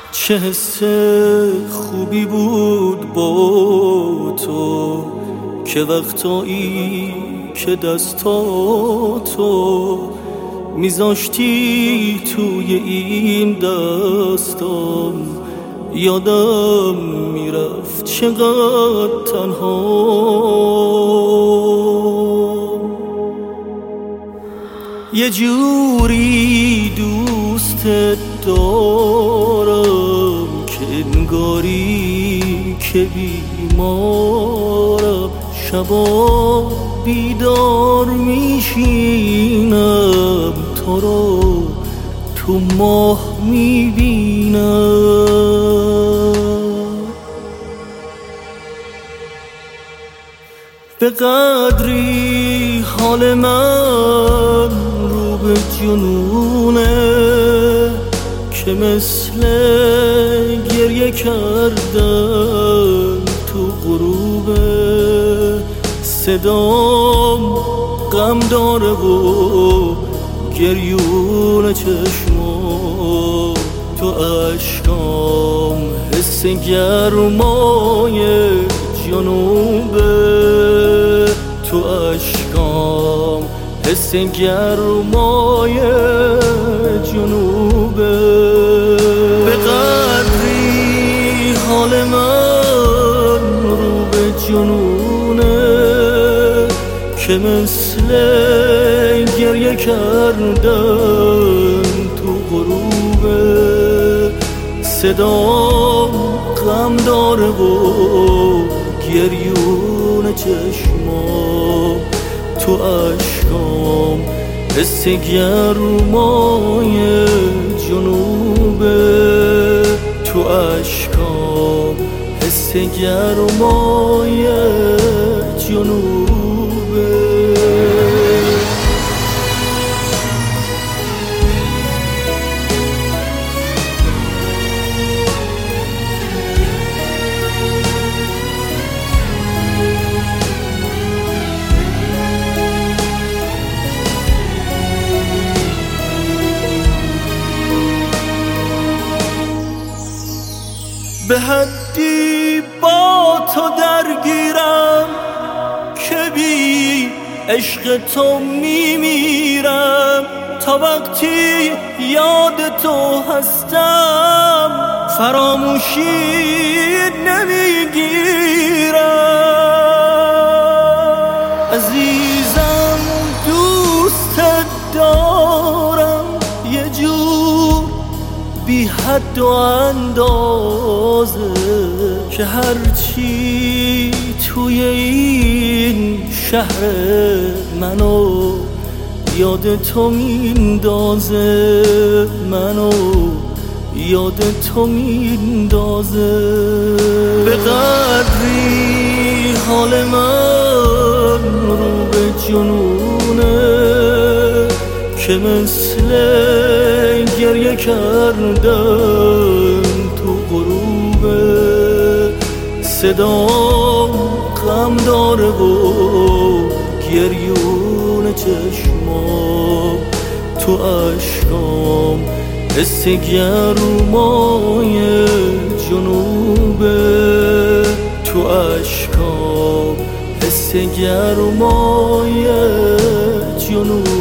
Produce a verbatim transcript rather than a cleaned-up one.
چه حس خوبی بود با تو، که وقتایی که دستاتو میذاشتی توی این دستام، یادم میرفت چقدر تنها. یه جوری دوستت دارم که انگاری که بیمارم، شبا بیدار میشینم تو رو تو ماه میبینم. به قدری حال من رو به جنونه که مثل گریه کردن تو غروب صدام غم داره و گریون چشمام تو اشکام، حس گرمای جنوبه تو اشکام، حس گرمای جنوبه. به قدری حال من رو به جنونه که مثل گریه کردن تو غروب صدام غم داره و گریون چشمام تو اشکام، حس گرمای جنوبه تو اشکام، حس گرمای جنوبه. به حدی با تو درگیرم که بی عشق تو میمیرم، تا وقتی یاد تو هستم فراموشی نمیگیرم. عزیزم دوستت دارم یه جور بی حد و اندازه، که هرچی توی این شهر منو یاد تو میندازه، منو یاد تو میندازه. به قدری حال من رو به جنونه که مثل گریه کردن تو غروب صدام غم داره و گریون چشمام تو اشکام، حس گرمای جنوبه تو اشکام، حس گرمای جنوبه.